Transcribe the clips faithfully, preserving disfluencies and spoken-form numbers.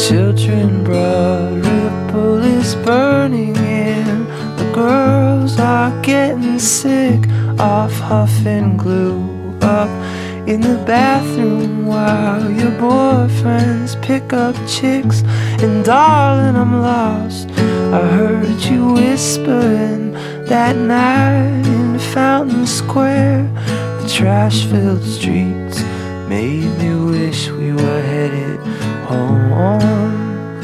children brought ripple is burning in. The girls are getting sick of huffing glue up in the bathroom while your boyfriends pick up chicks. And darling, I'm lost. I heard you whispering that night in Fountain Square. The trash-filled streets made me wish we were headed home.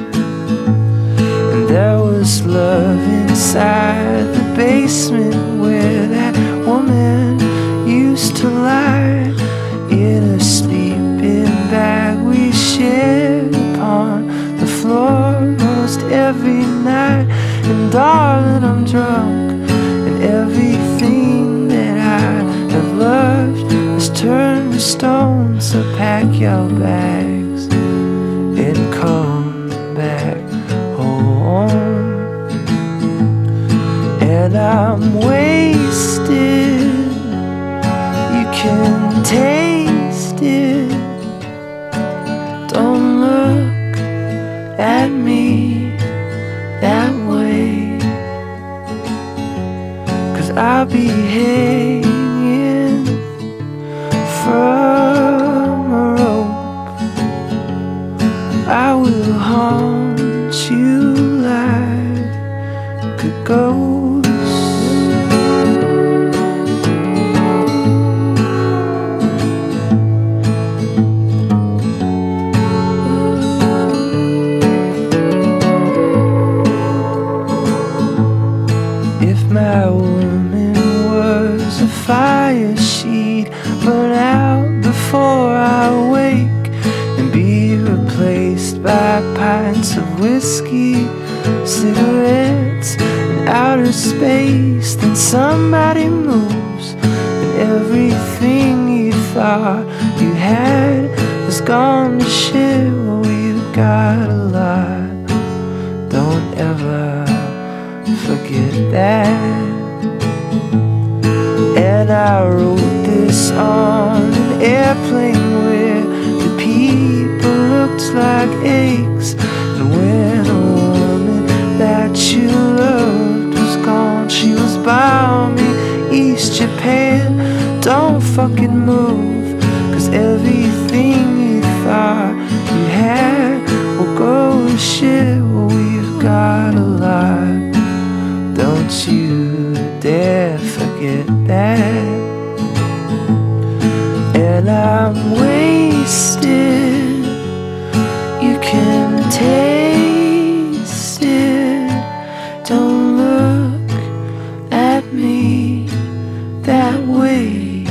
And there was love inside the basement where that woman used to lie, in a sleeping bag we shared upon the floor most every night. And darling, I'm drunk, and everything that I have loved has turned to stone. So pack your bags and come back home. And I'm wasted, you can taste it. Don't look at me that way, 'cause I'll be hanging from a rope. I will haunt you like a ghost. My woman was a fire, she'd burn out before I wake and be replaced by pints of whiskey, cigarettes, and outer space. Then somebody moves, and everything you thought you had has gone to shit. Well, we've got a lot, don't ever forget that. And I wrote this on an airplane where the people looked like eggs. And when a woman that you loved was gone, she was bombing East Japan. Don't fucking move, 'cause everything you thought you had will go to shit. Well, we've got a lot, don't you dare forget that. And I'm wasted, you can taste it. Don't look at me that way,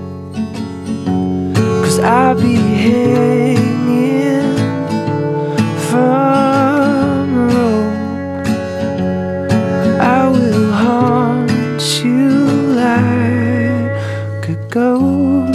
'cause I'll be hanging from a rope. I will haunt you like a ghost.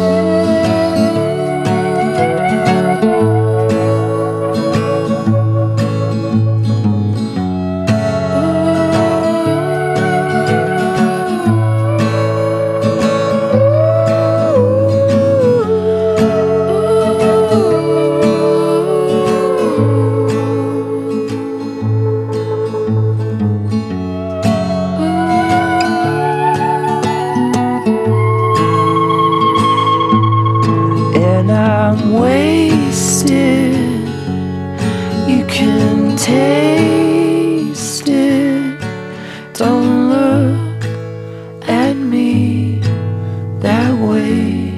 And I'm wasted, you can taste it. Don't look at me that way,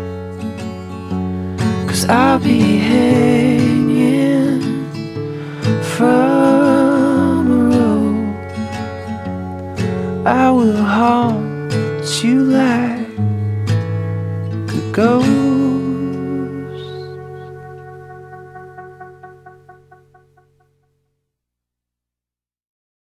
'cause I'll be hanging from a rope. I will haunt you like a ghost.